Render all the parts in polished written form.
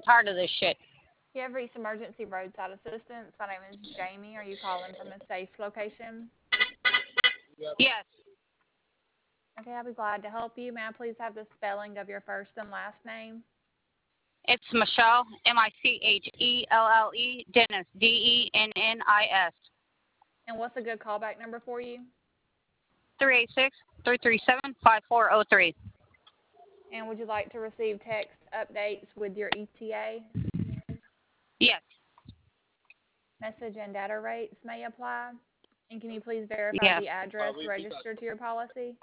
I'm tired of this shit. You have reached emergency roadside assistance. My name is Jamie. Are you calling from a safe location? Yes, Okay, I'll be glad to help you. May I please have the spelling of your first and last name? it's Michelle, Michelle, Dennis, Dennis. And what's a good callback number for you? 386-337-5403. And would you like to receive text updates with your ETA? Yes, Message and data rates may apply. And can you please verify yes. the address registered to your policy?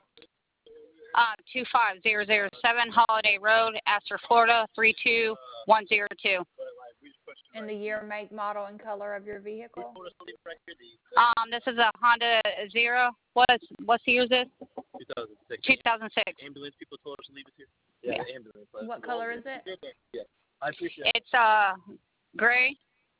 25007 Holiday Road, Astor, Florida, 32102. And the year, make, model, and color of your vehicle? This is a Honda Zero. What's the year is this? 2006. 2006. Ambulance people told us to leave us here. Yeah, the ambulance. What color is it? Yeah, I appreciate it. It's gray.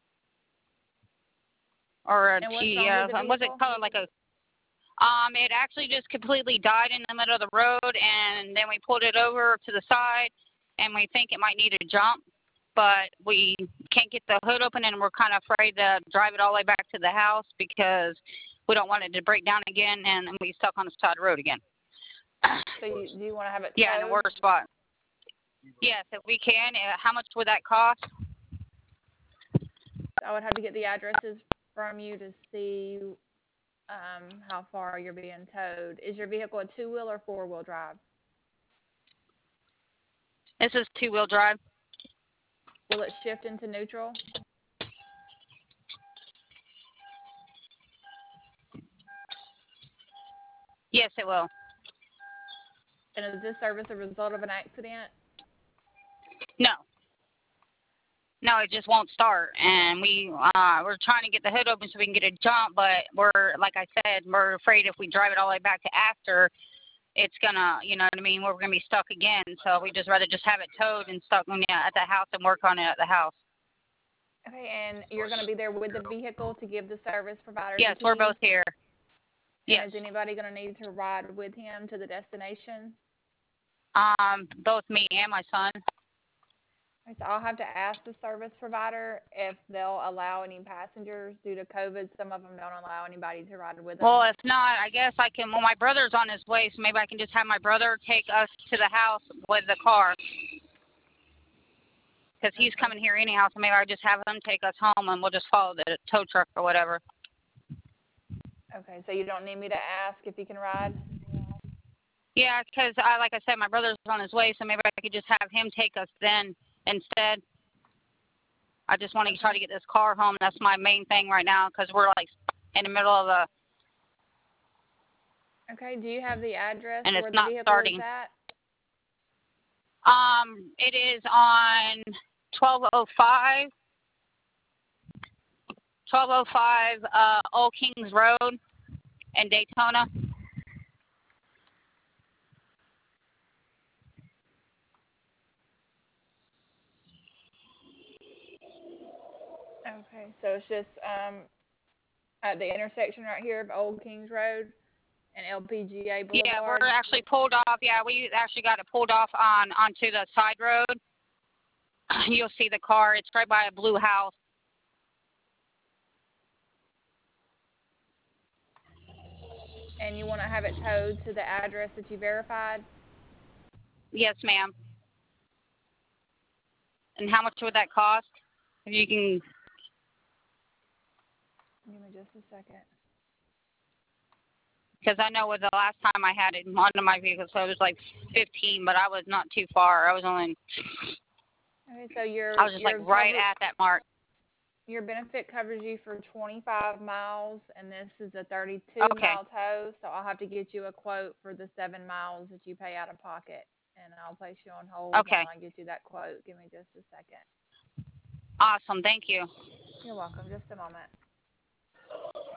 Or a And what's wrong with the what's it vehicle? color like a it actually just completely died in the middle of the road, and then we pulled it over to the side, and we think it might need a jump, but we can't get the hood open, and we're kind of afraid to drive it all the way back to the house because we don't want it to break down again, and we stuck on the side of the road again. So do you want to have it towed? Yeah, in a worse spot. Yes, if we can. How much would that cost? I would have to get the addresses from you to see how far you're being towed. Is your vehicle a two-wheel or four-wheel drive? This is two-wheel drive. Will it shift into neutral? Yes, it will. And is this service a result of an accident? No. No, it just won't start, and we're trying to get the hood open so we can get a jump, but like I said, we're afraid if we drive it all the way back to Astor, it's gonna, you know what I mean, we're gonna be stuck again. So we just rather just have it towed and stuck at the house and work on it at the house. Okay, and you're going to be there with the vehicle to give the service provider Yes, the we're keys? both here. And Yes. is anybody going to need to ride with him to the destination? Both me and my son. Okay, so I'll have to ask the service provider if they'll allow any passengers due to COVID. Some of them don't allow anybody to ride with them. Well, if not, I guess I can. Well, my brother's on his way, so maybe I can just have my brother take us to the house with the car. Because he's coming here anyhow, so maybe I just have him take us home, and we'll just follow the tow truck or whatever. Okay, so you don't need me to ask if he can ride? Yeah, because like I said, my brother's on his way, so maybe I could just have him take us then instead. I just want to try to get this car home. That's my main thing right now, because we're like in the middle of a. Okay, do you have the address And where it's the not vehicle starting. is at? It is on 1205 Old Kings Road in Daytona. Okay, so it's just at the intersection right here of Old Kings Road and LPGA Boulevard? Yeah, we're actually pulled off. Yeah, we actually got it pulled off onto the side road. You'll see the car. It's right by a blue house. And you want to have it towed to the address that you verified? Yes, ma'am. And how much would that cost? If you can. Give me just a second. Because I know with the last time I had it onto my vehicle, so it was like 15, but I was not too far. I was only. Okay, so I was just like right at that mark. Your benefit covers you for 25 miles, and this is a 32 Okay. mile tow, so I'll have to get you a quote for the 7 miles that you pay out of pocket, and I'll place you on hold Okay. while I get you that quote. Give me just a second. Awesome. Thank you. You're welcome. Just a moment.